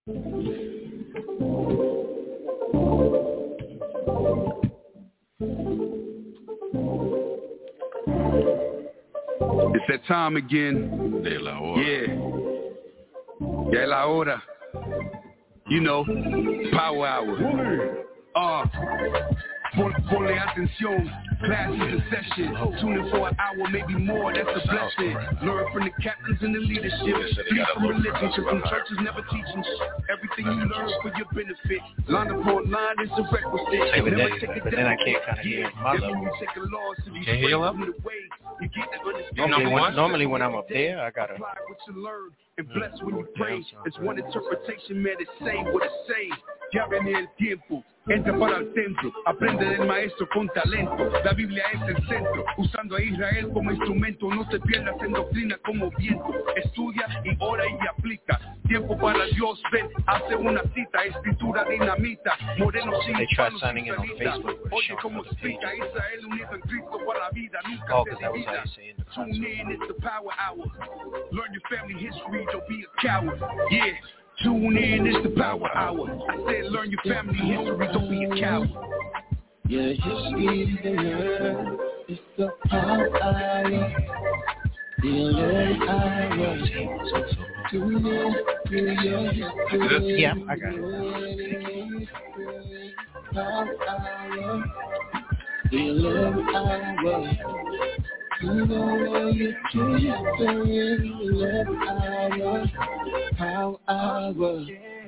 It's that time again. De la hora. Yeah. De la hora. You know, power hour. Ponle atención, class is in session. Tune in for an hour, maybe more, that's a blessing. Learn from the captains and the leadership. Flee from religion, cause some churches never teaching everything you learn for your benefit. Line upon line is a requisite. But then I can't kind of hear my level. You can't hear your level? Normally when I'm up there, I gotta... And bless when you pray. It's one interpretation, man, it say what it say. Ya viene el tiempo, entra para el templo, aprende del maestro con talento. La Biblia es el centro, usando a Israel como instrumento. No te pierdas en doctrina como viento. Estudia y ora y aplica. Tiempo para Dios, ven, hace una cita. Escritura dinamita, morenos y hispanos sin salida. Oye cómo explica Israel unido en Cristo para la vida. Nunca se divida. Tune in, it's the power hour. Learn your family history, don't be a coward. Yeah. Tune in, it's the power hour. I said learn your family history, don't be a coward. Yeah, history to learn, it's the power hour. The learn hour. Tune in to your history. Yeah, I got it. Power hour. The learn hour. You know you to your history, learn hour. Power hour.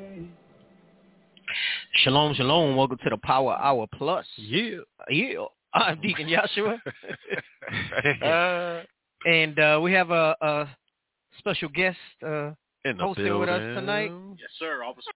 Shalom, shalom. Welcome to the Power Hour Plus. Yeah. I'm Deacon Joshua. And we have a special guest hosting with us tonight. Yes, sir. Officer